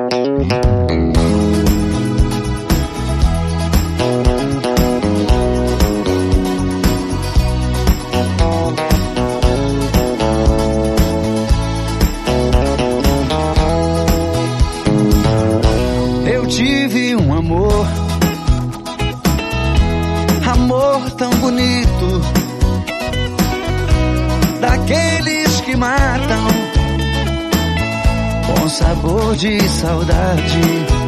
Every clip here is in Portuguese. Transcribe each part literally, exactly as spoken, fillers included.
Eu tive um amor, amor tão bonito, daqueles que matam com sabor de saudade.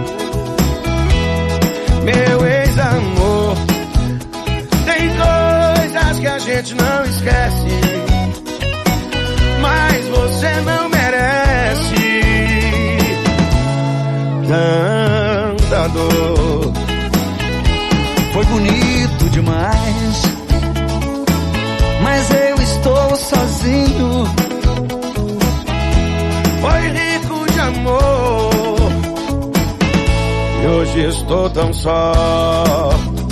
Meu ex-amor, tem coisas que a gente não esquece, mas você não merece tanta dor. Foi bonito demais, mas eu estou sozinho. Foi rico de amor e hoje estou tão só.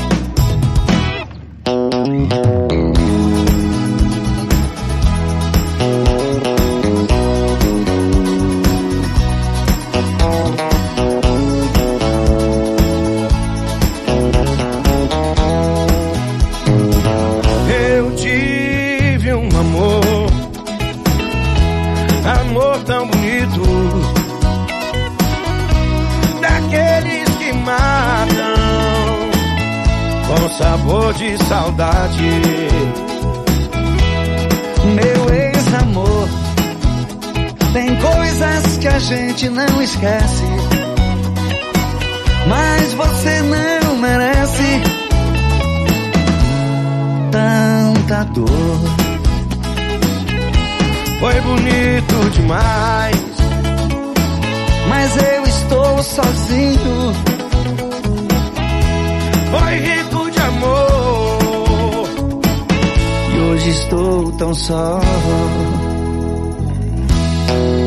Eu tive um amor, amor tão bonito, daqueles que matam com sabor de saudade. Meu ex-amor, tem coisas que a gente não esquece, mas você não merece tanta dor. Foi bonito demais, mas eu estou sozinho. foi rico de amor E hoje estou tão só.